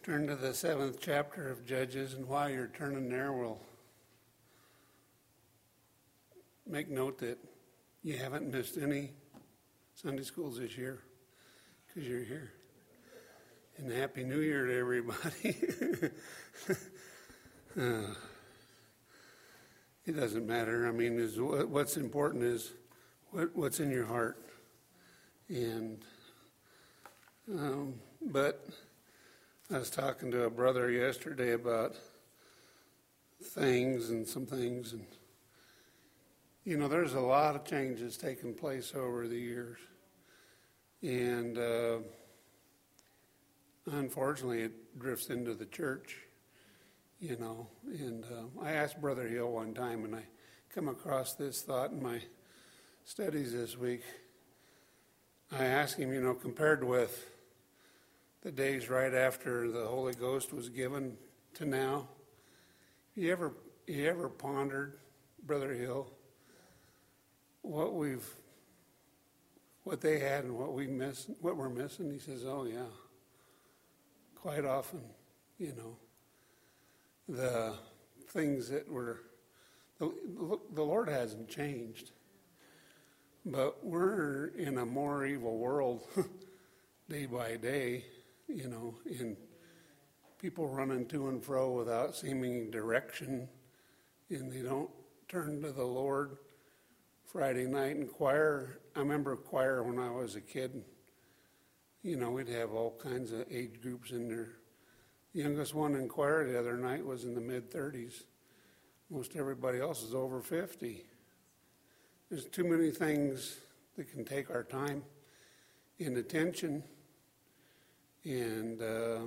Turn to the 7th chapter of Judges, and while you're turning there, we'll make note that you haven't missed any Sunday schools this year because you're here. And Happy New Year to everybody. It doesn't matter. I mean, what's important is what's in your heart. And but I was talking to a brother yesterday about things, and you know, there's a lot of changes taking place over the years, and unfortunately it drifts into the church, you know. And I asked Brother Hill one time, and I come across this thought in my studies this week. I asked him, you know, compared with the days right after the Holy Ghost was given to now, you ever pondered, Brother Hill, what they had and what we're missing? He says, oh yeah, quite often, you know, the things that the Lord hasn't changed, but we're in a more evil world day by day, you know, and people running to and fro without seeming direction, and they don't turn to the Lord. Friday night in choir, I remember choir when I was a kid. You know, we'd have all kinds of age groups in there. The youngest one in choir the other night was in the mid-30s. Most everybody else is over 50. There's too many things that can take our time and attention. And,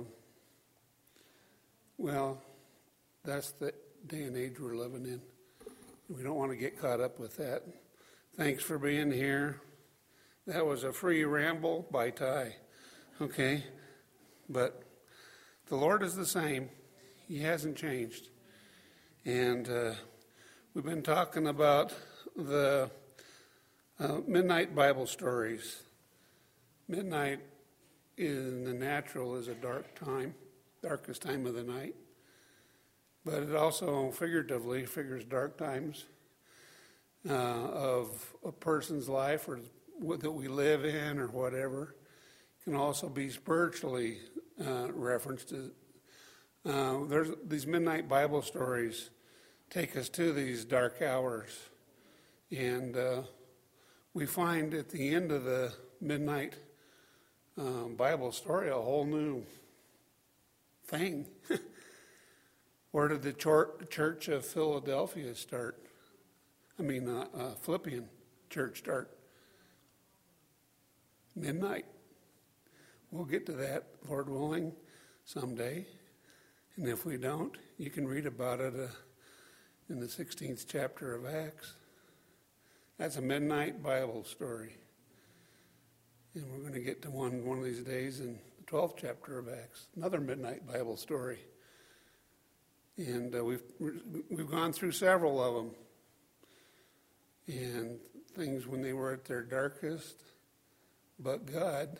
well, that's the day and age we're living in. We don't want to get caught up with that. Thanks for being here. That was a free ramble by Ty. Okay? But the Lord is the same. He hasn't changed. And we've been talking about the midnight Bible stories. Midnight in the natural is a dark time, darkest time of the night. But it also figuratively figures dark times of a person's life or that we live in or whatever. It can also be spiritually referenced to. There's these midnight Bible stories take us to these dark hours. And we find at the end of the midnight Bible story a whole new thing. Where did the church of Philadelphia start? Philippian church start? Midnight. We'll get to that, Lord willing, someday. And if we don't, you can read about it in the 16th chapter of Acts. That's a midnight Bible story. And we're going to get to one of these days in the 12th chapter of Acts, another midnight Bible story. And we've gone through several of them. And things when they were at their darkest, but God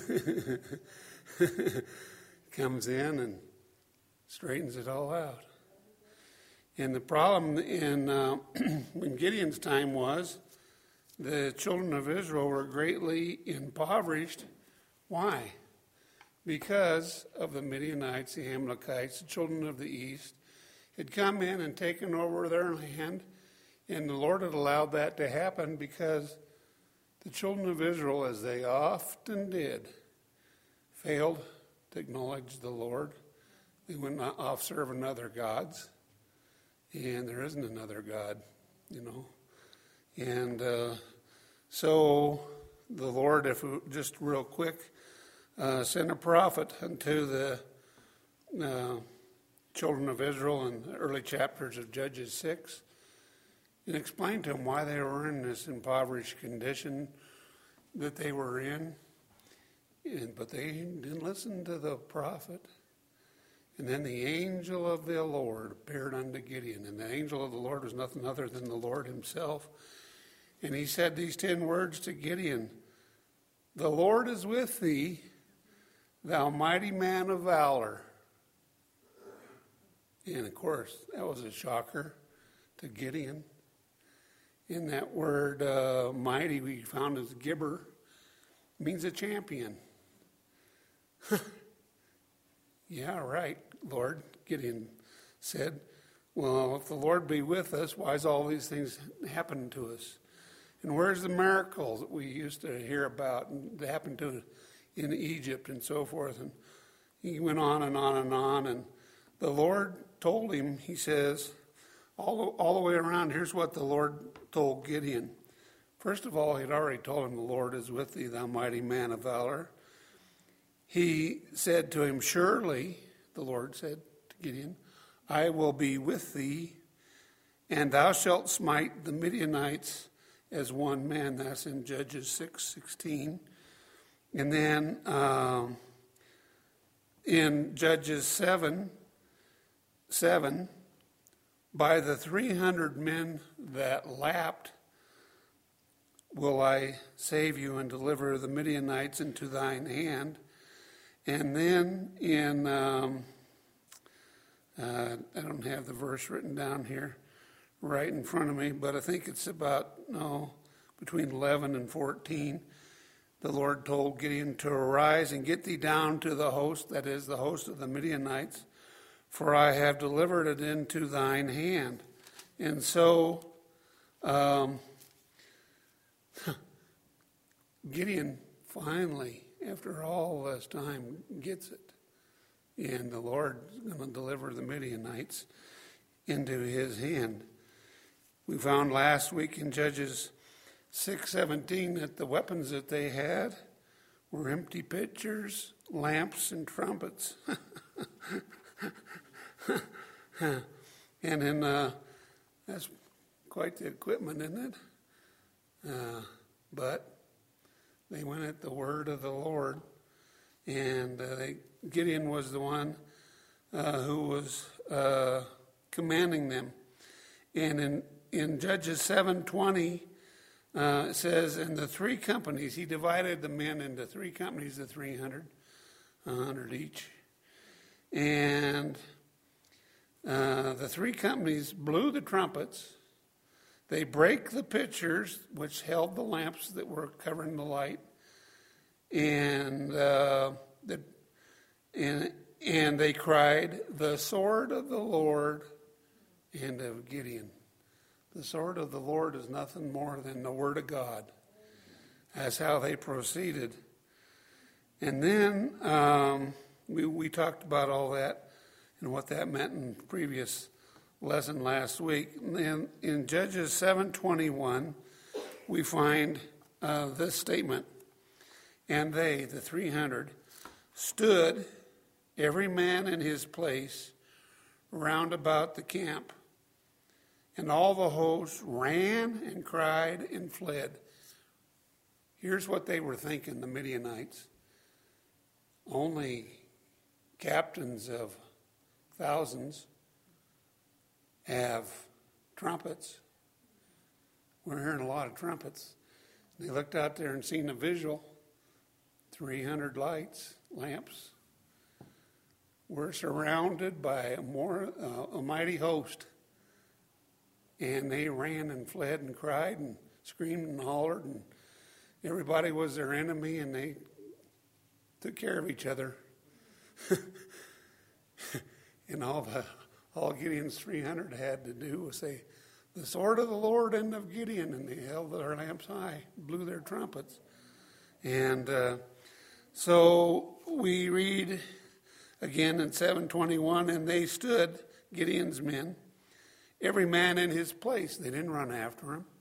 comes in and straightens it all out. And the problem in Gideon's time was the children of Israel were greatly impoverished. Why? Because of the Midianites, the Amalekites, the children of the east, had come in and taken over their land. And the Lord had allowed that to happen because the children of Israel, as they often did, failed to acknowledge the Lord. They went off serving other gods. And there isn't another God, you know. And so the Lord, if we, just real quick, sent a prophet unto the children of Israel in the early chapters of Judges 6 and explained to them why they were in this impoverished condition that they were in. But they didn't listen to the prophet. And then the angel of the Lord appeared unto Gideon. And the angel of the Lord was nothing other than the Lord himself. And he said these 10 words to Gideon: "The Lord is with thee, thou mighty man of valor." And of course, that was a shocker to Gideon. In that word mighty we found as gibber, means a champion. Yeah, right, Lord, Gideon said. Well, if the Lord be with us, why is all these things happening to us? And where's the miracles that we used to hear about and that happened to in Egypt and so forth? And he went on and on and on. And the Lord told him, he says, all the way around, here's what the Lord told Gideon. First of all, he'd already told him, the Lord is with thee, thou mighty man of valor. He said to him, surely, the Lord said to Gideon, I will be with thee, and thou shalt smite the Midianites as one man. That's in Judges 6:16. And then in Judges 7:7, by the 300 men that lapped will I save you and deliver the Midianites into thine hand. And then in, I don't have the verse written down here right in front of me, but I think it's about, between 11 and 14. The Lord told Gideon to arise and get thee down to the host, that is the host of the Midianites, for I have delivered it into thine hand. And so Gideon finally, after all this time, gets it. And the Lord's going to deliver the Midianites into his hand. We found last week in Judges 6:17 that the weapons that they had were empty pitchers, lamps, and trumpets. And then that's quite the equipment, isn't it? But they went at the word of the Lord, and Gideon was the one who was commanding them. And in Judges 7:20, it says, in the three companies, he divided the men into three companies of 300, 100 each. And the three companies blew the trumpets. They break the pitchers, which held the lamps that were covering the light. And they cried, the sword of the Lord and of Gideon. The sword of the Lord is nothing more than the word of God. That's how they proceeded. And then we talked about all that and what that meant in the previous lesson last week. And then in Judges 7:21, we find this statement. And they, the 300, stood, every man in his place, round about the camp. And all the hosts ran and cried and fled. Here's what they were thinking, the Midianites. Only captains of thousands have trumpets. We're hearing a lot of trumpets. They looked out there and seen a visual. 300 lights, lamps. We're surrounded by a mighty host. And they ran and fled and cried and screamed and hollered, and everybody was their enemy, and they took care of each other. And all Gideon's 300 had to do was say, the sword of the Lord and of Gideon, and they held their lamps high, blew their trumpets. And so we read again in 7:21, and they stood, Gideon's men, every man in his place. They didn't run after him.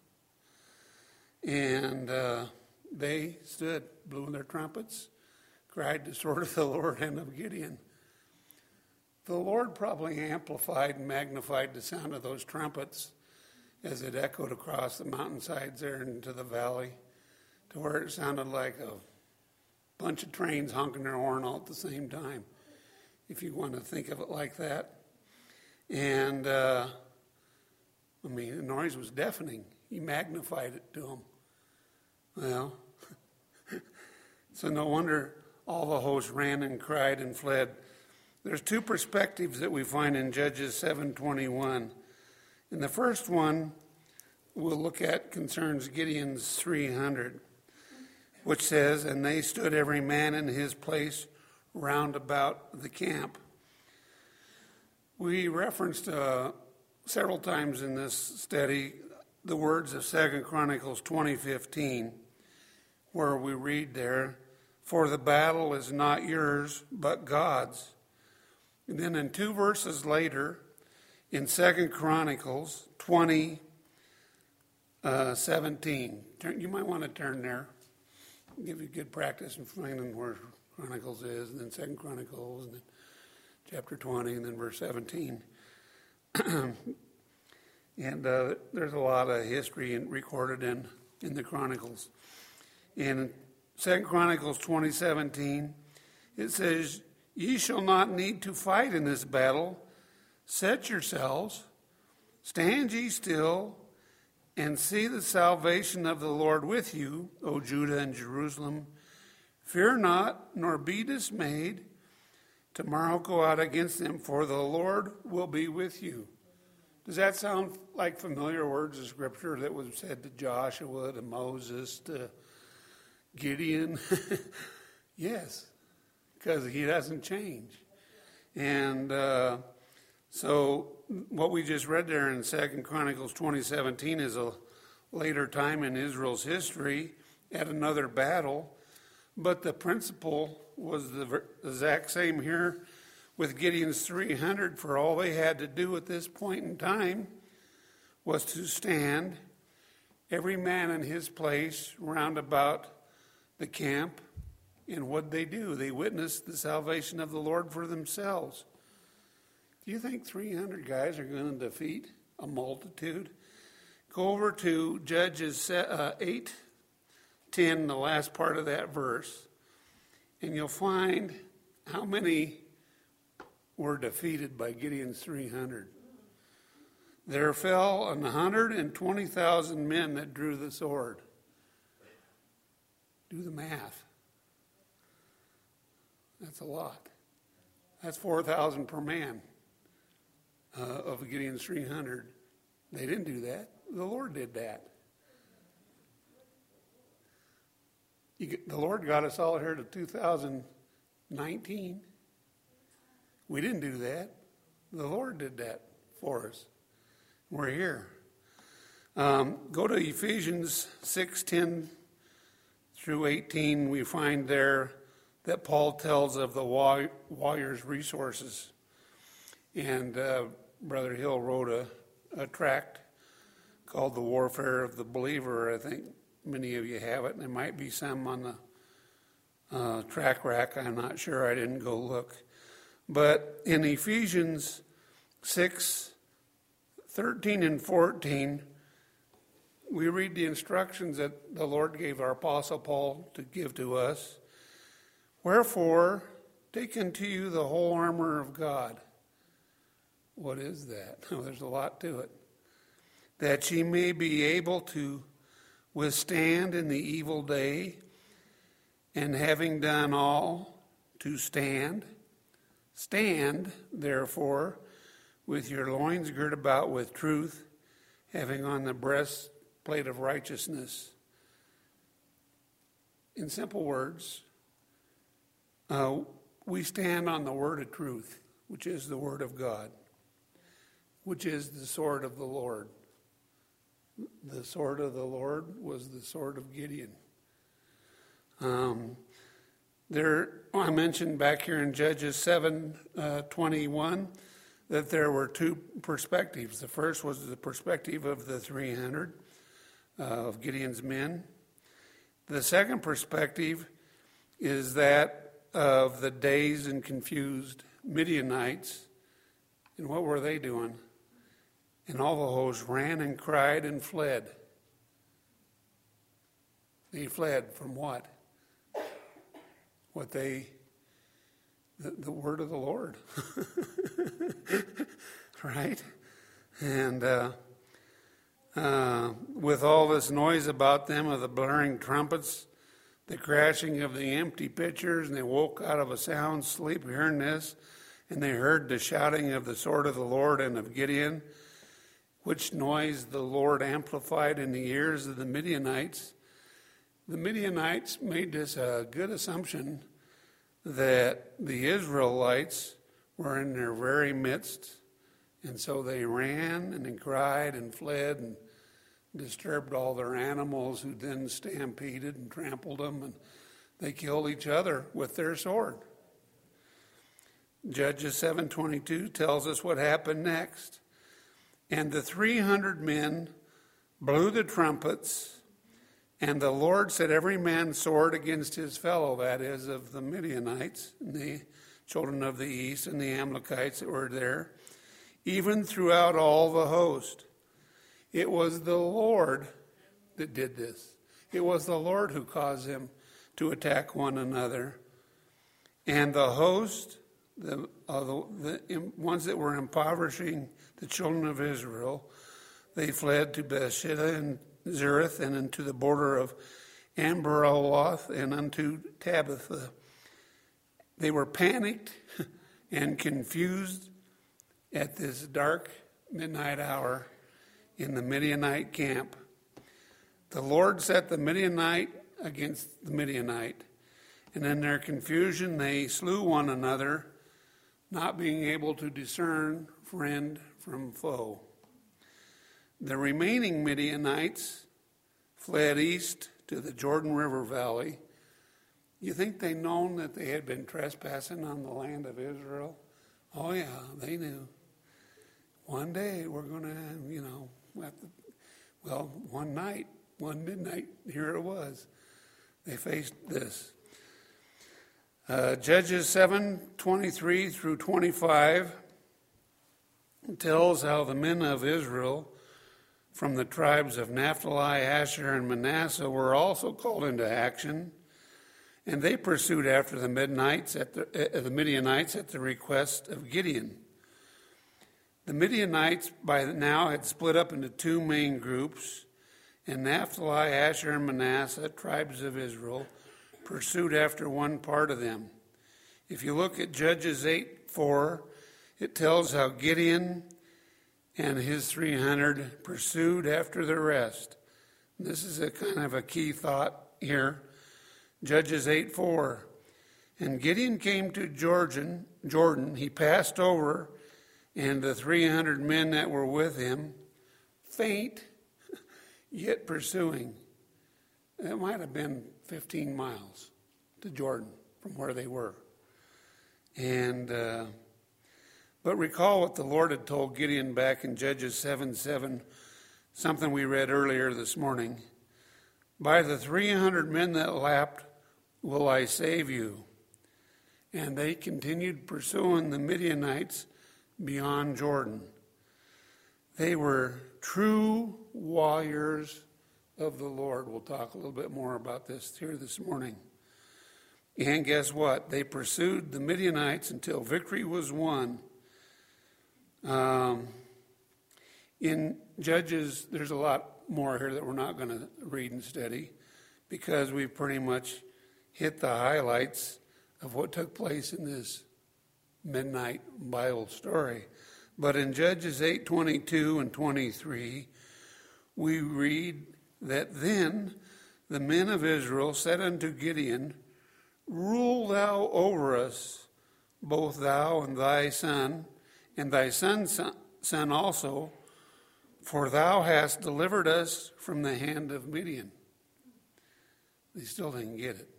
And they stood, blew their trumpets, cried the sword of the Lord and of Gideon. The Lord probably amplified and magnified the sound of those trumpets as it echoed across the mountainsides there into the valley, to where it sounded like a bunch of trains honking their horn all at the same time, if you want to think of it like that. And the noise was deafening. He magnified it to them. Well, so no wonder all the hosts ran and cried and fled. There's two perspectives that we find in Judges 7:21. And the first one we'll look at concerns Gideon's 300, which says, "And they stood every man in his place round about the camp." We referenced several times in this study the words of 2 Chronicles 20:15, where we read there, "For the battle is not yours, but God's." And then in 2 verses later, in 2 Chronicles 20:17, you might want to turn there. Give you good practice in finding where Chronicles is, and then 2 Chronicles, and then chapter 20, and then verse 17. And there's a lot of history recorded in the Chronicles. In 2 Chronicles 20:17, it says, "Ye shall not need to fight in this battle. Set yourselves, stand ye still, and see the salvation of the Lord with you, O Judah and Jerusalem. Fear not, nor be dismayed. Tomorrow go out against them, for the Lord will be with you." Does that sound like familiar words of Scripture that was said to Joshua, to Moses, to Gideon? Yes, because he doesn't change. And so what we just read there in 2 Chronicles 20:17 is a later time in Israel's history at another battle. But the principle was the exact same here with Gideon's 300. For all they had to do at this point in time was to stand, every man in his place, round about the camp. And what they do? They witnessed the salvation of the Lord for themselves. Do you think 300 guys are going to defeat a multitude? Go over to Judges 8:10, the last part of that verse, and you'll find how many were defeated by Gideon's 300. There fell 120,000 men that drew the sword. Do the math. That's a lot. That's 4,000 per man of Gideon's 300. They didn't do that. The Lord did that. The Lord got us all here to 2019. We didn't do that. The Lord did that for us. We're here. Go to Ephesians 6:10 through 18. We find there that Paul tells of the warrior's resources. And Brother Hill wrote a tract called The Warfare of the Believer. I think many of you have it. There might be some on the track rack. I'm not sure. I didn't go look. But in Ephesians 6:13 and 14, we read the instructions that the Lord gave our Apostle Paul to give to us. "Wherefore, take unto you the whole armor of God." What is that? Oh, there's a lot to it. "That ye may be able to withstand in the evil day, and having done all, to stand. Stand, therefore, with your loins girt about with truth, having on the breastplate of righteousness." In simple words, we stand on the word of truth, which is the word of God, which is the sword of the Lord. The sword of the Lord was the sword of Gideon. I mentioned back here in Judges 7:21 that there were two perspectives. The first was the perspective of the 300 of Gideon's men. The second perspective is that of the dazed and confused Midianites. And what were they doing? And all the hosts ran and cried and fled. They fled from what? The word of the Lord. Right? And with all this noise about them of the blaring trumpets, the crashing of the empty pitchers, and they woke out of a sound sleep hearing this, And they heard the shouting of the sword of the Lord and of Gideon, which noise the Lord amplified in the ears of the Midianites. The Midianites made this a good assumption that the Israelites were in their very midst, and so they ran and cried and fled and disturbed all their animals, who then stampeded and trampled them, and they killed each other with their sword. Judges 7:22 tells us what happened next. And the 300 men blew the trumpets, and the Lord set every man's sword against his fellow, that is, of the Midianites, and the children of the east, and the Amalekites that were there, even throughout all the host. It was the Lord that did this. It was the Lord who caused them to attack one another. And the host, the ones that were impoverishing the children of Israel, they fled to Beersheba and Zereth and into the border of Amberaloth and unto Tabitha. They were panicked and confused at this dark midnight hour in the Midianite camp. The Lord set the Midianite against the Midianite, and in their confusion they slew one another, not being able to discern friend from foe. The remaining Midianites fled east to the Jordan River Valley. You think they known that they had been trespassing on the land of Israel? Oh yeah, they knew. One day we're going to, one night, one midnight, here it was. They faced this. Judges 7:23 through 25 tells how the men of Israel from the tribes of Naphtali, Asher, and Manasseh were also called into action, and they pursued after the Midianites at the request of Gideon. The Midianites by now had split up into two main groups, and Naphtali, Asher, and Manasseh, tribes of Israel, pursued after one part of them. If you look at Judges 8:4, it tells how Gideon and his 300 pursued after the rest. This is a kind of a key thought here. Judges 8:4. And Gideon came to Jordan. He passed over, and the 300 men that were with him, faint, yet pursuing. It might have been 15 miles to Jordan from where they were. But recall what the Lord had told Gideon back in Judges 7:7, something we read earlier this morning. By the 300 men that lapped will I save you. And they continued pursuing the Midianites beyond Jordan. They were true warriors of the Lord. We'll talk a little bit more about this here this morning. And guess what? They pursued the Midianites until victory was won. In Judges, there's a lot more here that we're not going to read and study because we've pretty much hit the highlights of what took place in this midnight Bible story. But in Judges 8:22 and 23, we read that then the men of Israel said unto Gideon, Rule thou over us, both thou and thy son also, for thou hast delivered us from the hand of Midian. They still didn't get it.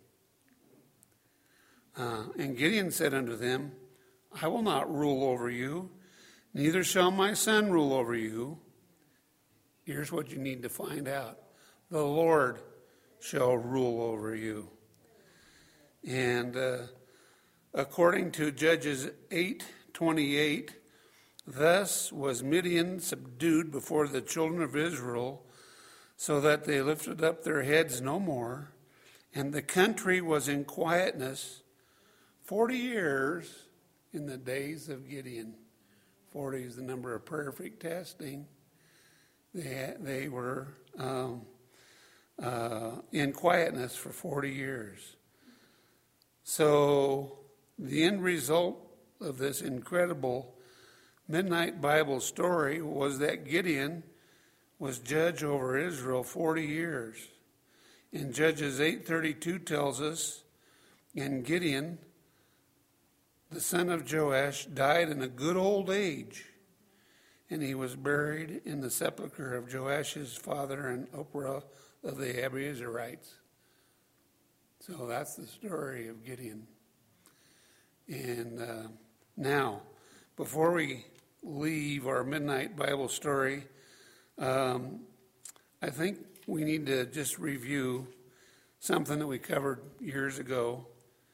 And Gideon said unto them, I will not rule over you, neither shall my son rule over you. Here's what you need to find out. The Lord shall rule over you. And according to Judges 8:28, thus was Midian subdued before the children of Israel, so that they lifted up their heads no more, and the country was in quietness 40 years in the days of Gideon. 40 is the number of perfect testing. They were in quietness for 40 years. So the end result of this incredible midnight Bible story was that Gideon was judge over Israel 40 years. In Judges 8:32 tells us, and Gideon, the son of Joash, died in a good old age, and he was buried in the sepulchre of Joash's father and Ophrah of the Abiezrites. So that's the story of Gideon. And now, before we leave our midnight Bible story, I think we need to just review something that we covered years ago.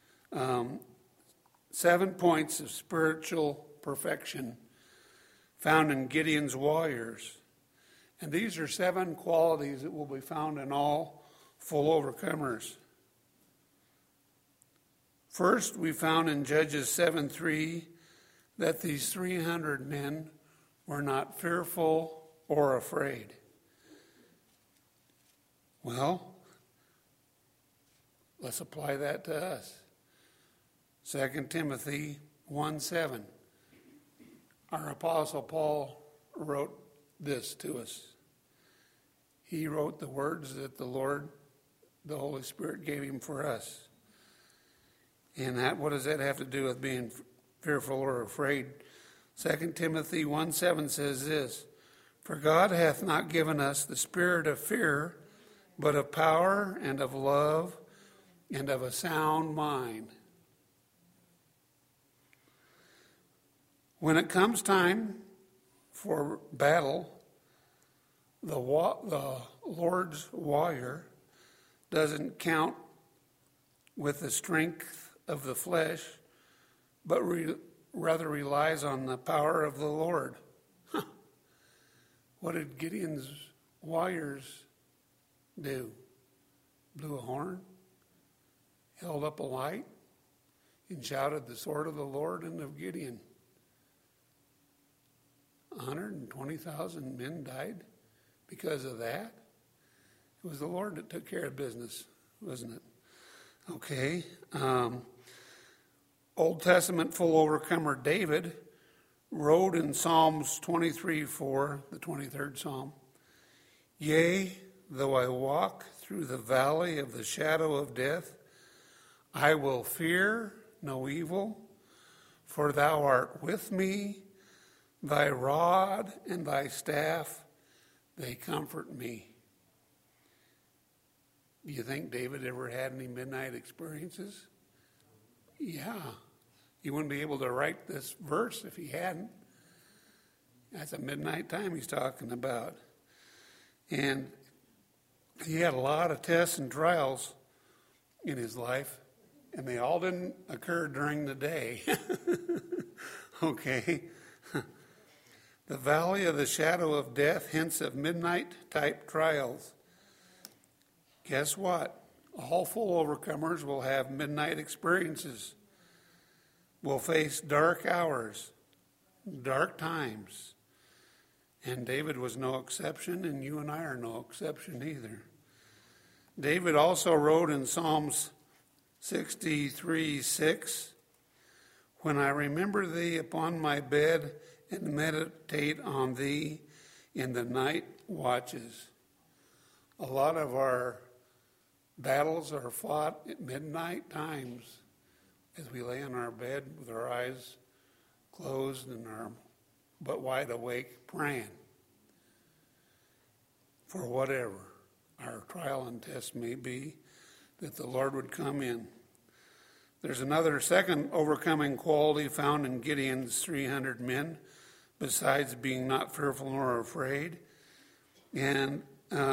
7 points of spiritual perfection found in Gideon's warriors. And these are 7 qualities that will be found in all full overcomers. First, we found in Judges 7:3 that these 300 men were not fearful or afraid. Well, let's apply that to us. 2 Timothy 1:7. Our Apostle Paul wrote this to us. He wrote the words that the Lord, the Holy Spirit, gave him for us. And what does that have to do with being fearful or afraid? 2 Timothy 1:7 says this, "For God hath not given us the spirit of fear, but of power and of love and of a sound mind." When it comes time for battle, the Lord's warrior doesn't count with the strength of the flesh, but rather relies on the power of the Lord. What did Gideon's warriors do? Blew a horn, held up a light, and shouted the sword of the Lord and of Gideon. 120,000 men died because of that. It was the Lord that took care of business, wasn't it? Okay. Old Testament full overcomer David wrote in Psalms 23:4, the 23rd Psalm, "Yea, though I walk through the valley of the shadow of death, I will fear no evil, for thou art with me, thy rod and thy staff, they comfort me." Do you think David ever had any midnight experiences? Yeah. He wouldn't be able to write this verse if he hadn't. That's a midnight time he's talking about. And he had a lot of tests and trials in his life, and they all didn't occur during the day. Okay. The valley of the shadow of death hints of midnight-type trials. Guess what? All full overcomers will have midnight experiences. Will face dark hours, dark times. And David was no exception, and you and I are no exception either. David also wrote in Psalms 63:6, "When I remember thee upon my bed and meditate on thee in the night watches." A lot of our battles are fought at midnight times as we lay in our bed with our eyes closed and our but wide awake praying for whatever our trial and test may be, that the Lord would come in. There's another second overcoming quality found in Gideon's 300 men, besides being not fearful nor afraid. And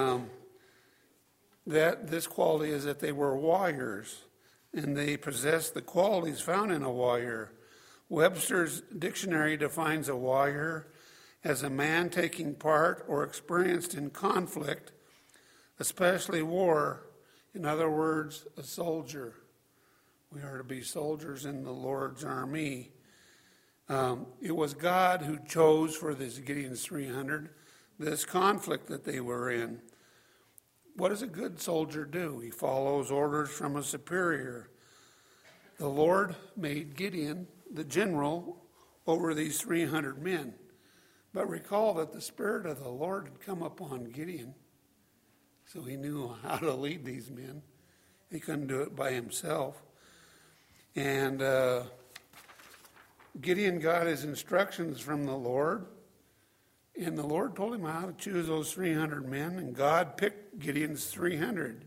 that this quality is that they were warriors, and they possessed the qualities found in a warrior. Webster's dictionary defines a warrior as a man taking part or experienced in conflict, especially war. In other words, a soldier. We are to be soldiers in the Lord's army. It was God who chose for this Gideon's 300 this conflict that they were in. What does a good soldier do? He follows orders from a superior. The Lord made Gideon the general over these 300 men. But recall that the Spirit of the Lord had come upon Gideon, so he knew how to lead these men. He couldn't do it by himself. And Gideon got his instructions from the Lord, and the Lord told him how to choose those 300 men, and God picked Gideon's 300.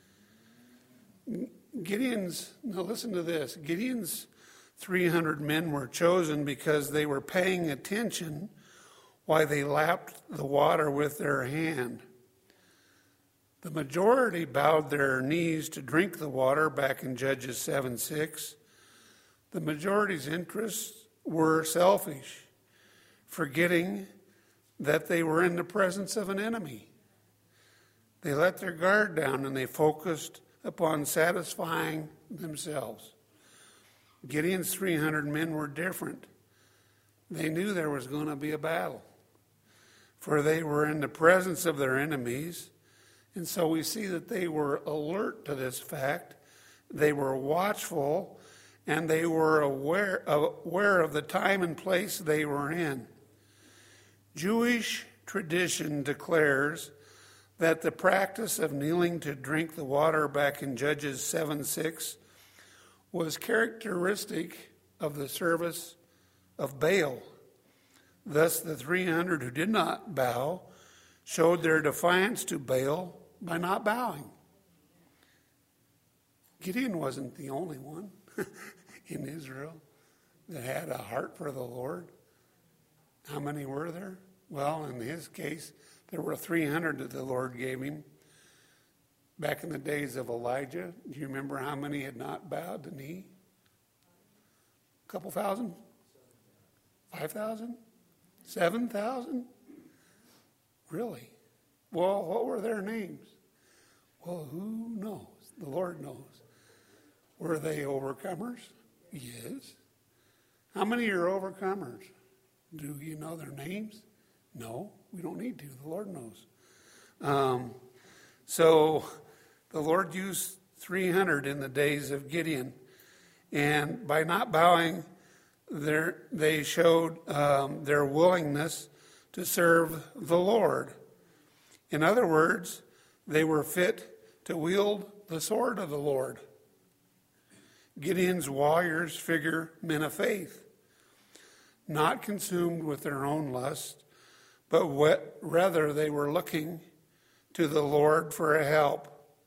Now listen to this, Gideon's 300 men were chosen because they were paying attention while they lapped the water with their hand. The majority bowed their knees to drink the water back in Judges 7:6. The majority's interests were selfish, forgetting that they were in the presence of an enemy. They let their guard down and they focused upon satisfying themselves. Gideon's 300 men were different. They knew there was going to be a battle, for they were in the presence of their enemies. And so we see that they were alert to this fact. They were watchful, and they were aware of the time and place they were in. Jewish tradition declares that the practice of kneeling to drink the water back in Judges 7:6 was characteristic of the service of Baal. Thus, the 300 who did not bow showed their defiance to Baal by not bowing. Gideon wasn't the only one in Israel that had a heart for the Lord. How many were there? Well, in his case, there were 300 that the Lord gave him. Back in the days of Elijah, do you remember how many had not bowed the knee? A couple thousand? 5,000? 7,000? Really? Well, what were their names? Well, who knows? The Lord knows. Were they overcomers? Yes. How many are overcomers? Do you know their names? No, we don't need to. The Lord knows. So the Lord used 300 in the days of Gideon. And by not bowing, they showed their willingness to serve the Lord. In other words, they were fit to wield the sword of the Lord. Gideon's warriors figure men of faith, not consumed with their own lust, but rather they were looking to the Lord for a help.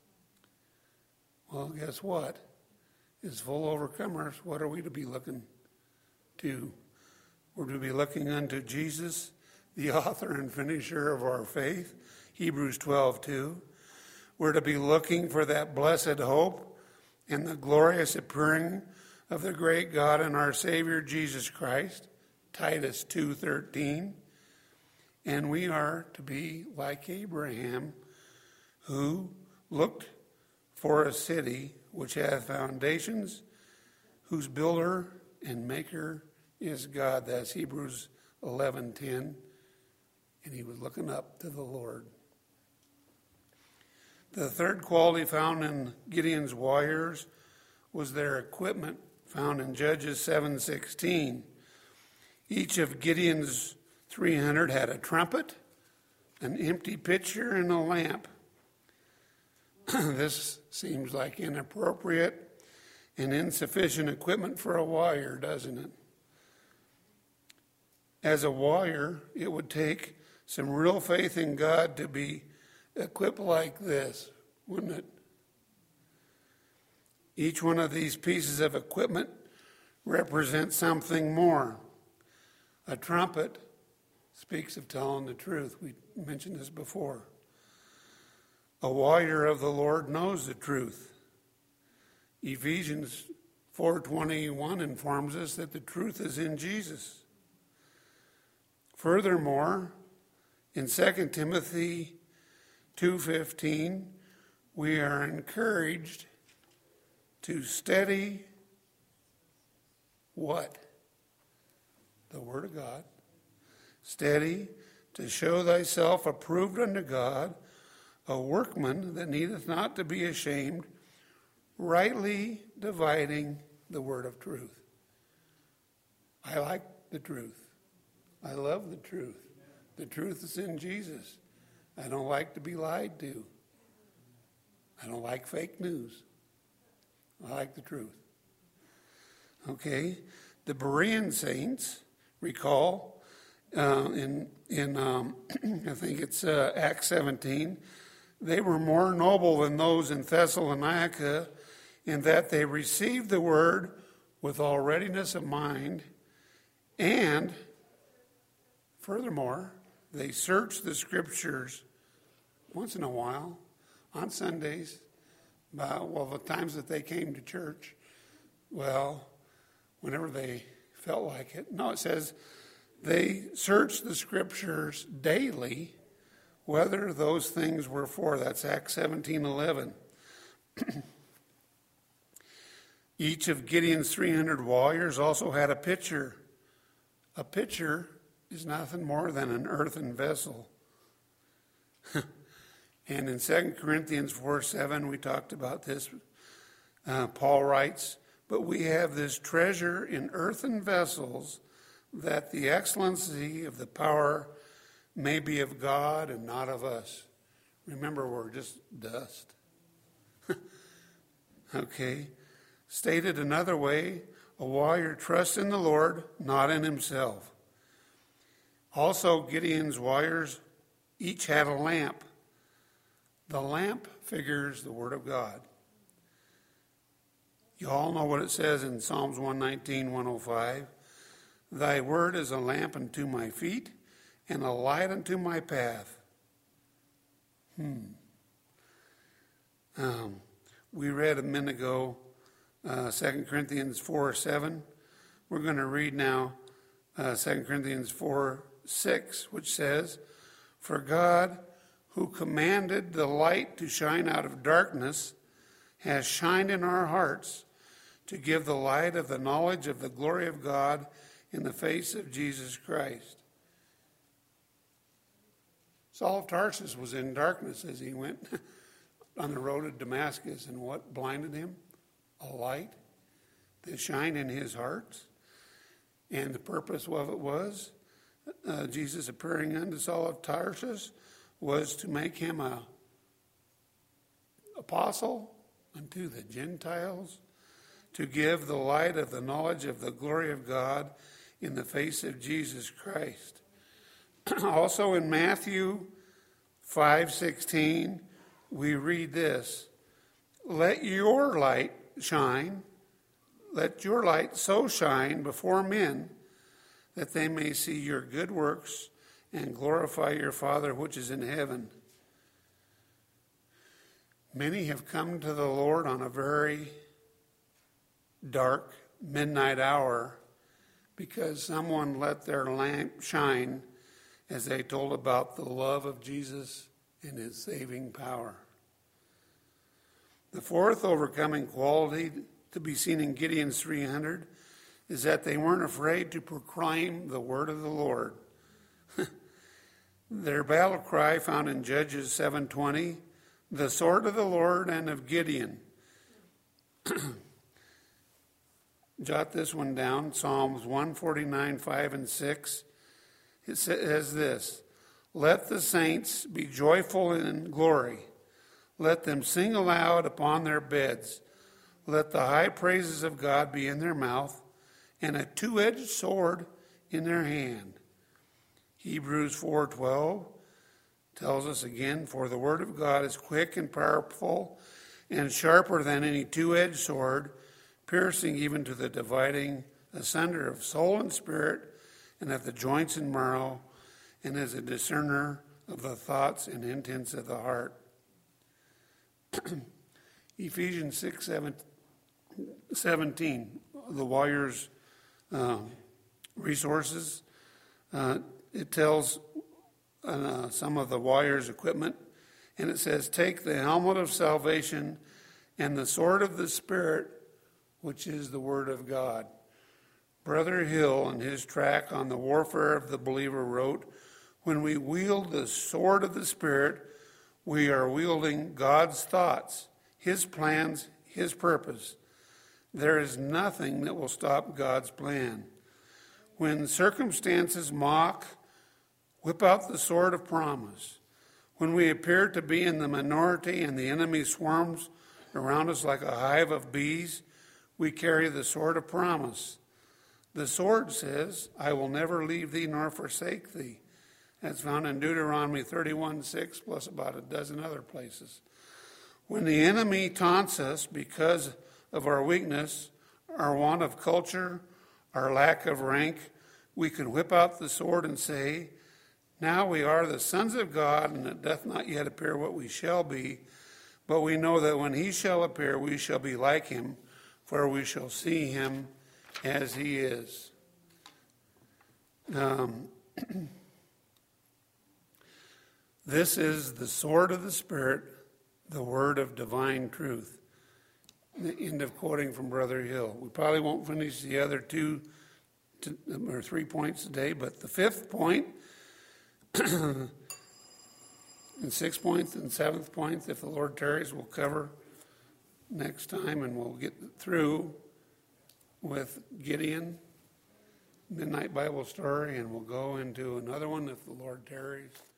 Well, guess what? As full overcomers, what are we to be looking to? We're to be looking unto Jesus, the author and finisher of our faith, Hebrews 12:2. We're to be looking for that blessed hope and the glorious appearing of the great God and our Savior Jesus Christ, Titus 2:13. And we are to be like Abraham, who looked for a city which hath foundations, whose builder and maker is God. That's Hebrews 11:10. And he was looking up to the Lord. The third quality found in Gideon's warriors was their equipment, found in Judges 7:16. Each of Gideon's 300 had a trumpet, an empty pitcher, and a lamp. This seems like inappropriate and insufficient equipment for a warrior, doesn't it? As a warrior, it would take some real faith in God to be equipped like this, wouldn't it? Each one of these pieces of equipment represents something more. A trumpet speaks of telling the truth. We mentioned this before. A warrior of the Lord knows the truth. Ephesians 4:21 informs us that the truth is in Jesus. Furthermore, in 2 Timothy 2:15, we are encouraged to study what? The Word of God. Study to show thyself approved unto God, a workman that needeth not to be ashamed, rightly dividing the word of truth. I like the truth. I love the truth. The truth is in Jesus. I don't like to be lied to. I don't like fake news. I like the truth. Okay, the Berean saints, recall, in I think it's Acts 17, they were more noble than those in Thessalonica in that they received the word with all readiness of mind, and furthermore, they searched the scriptures once in a while on Sundays, the times that they came to church, whenever they felt like it. No, it says they searched the scriptures daily, whether those things were for. That's Acts 17:11. Each of Gideon's 300 warriors also had a pitcher. A pitcher is nothing more than an earthen vessel. And in 2 Corinthians 4:7, we talked about this. Paul writes, "But we have this treasure in earthen vessels, that the excellency of the power may be of God and not of us." Remember, we're just dust. Okay. Stated another way, a warrior trusts in the Lord, not in himself. Also, Gideon's warriors each had a lamp. The lamp figures the Word of God. You all know what it says in Psalms 119, 105. Thy word is a lamp unto my feet and a light unto my path. We read a minute ago 2 Corinthians 4:7. We're going to read now 2 Corinthians 4:6, which says, "For God, who commanded the light to shine out of darkness, has shined in our hearts to give the light of the knowledge of the glory of God in the face of Jesus Christ." Saul of Tarsus was in darkness as he went on the road to Damascus, and what blinded him? A light that shined in his heart. And the purpose of it was, Jesus appearing unto Saul of Tarsus, was to make him a apostle unto the Gentiles, to give the light of the knowledge of the glory of God in the face of Jesus Christ. Also in Matthew 5:16, we read this, "Let your light shine, let your light so shine before men that they may see your good works and glorify your Father which is in heaven." Many have come to the Lord on a very dark midnight hour because someone let their lamp shine as they told about the love of Jesus and his saving power. The fourth overcoming quality to be seen in Gideon's 300 is that they weren't afraid to proclaim the word of the Lord. Their battle cry found in Judges 7:20, "The sword of the Lord and of Gideon." Jot this one down, Psalms 149, 5 and 6. It says this, "Let the saints be joyful in glory. Let them sing aloud upon their beds. Let the high praises of God be in their mouth, and a two-edged sword in their hand." Hebrews 4:12 tells us again, "For the word of God is quick and powerful and sharper than any two-edged sword, piercing even to the dividing asunder of soul and spirit and of the joints and marrow, and is a discerner of the thoughts and intents of the heart." Ephesians 6:17, the warrior's resources. It tells some of the warrior's equipment, and it says, "Take the helmet of salvation and the sword of the Spirit, which is the word of God." Brother Hill, in his tract on the warfare of the believer, wrote, "When we wield the sword of the Spirit, we are wielding God's thoughts, his plans, his purpose. There is nothing that will stop God's plan. When circumstances mock, whip out the sword of promise. When we appear to be in the minority and the enemy swarms around us like a hive of bees, we carry the sword of promise. The sword says, I will never leave thee nor forsake thee. That's found in Deuteronomy 31:6, plus about a dozen other places. When the enemy taunts us because of our weakness, our want of culture, our lack of rank, we can whip out the sword and say, now we are the sons of God, and it doth not yet appear what we shall be, but we know that when he shall appear, we shall be like him, for we shall see him as he is. This is the sword of the Spirit, the word of divine truth. The end of quoting from Brother Hill. We probably won't finish the other 3 points today, but the 5th point, and 6th point, and 7th point, if the Lord tarries, we'll cover next time, and we'll get through with Gideon, Midnight Bible Story, and we'll go into another one if the Lord tarries.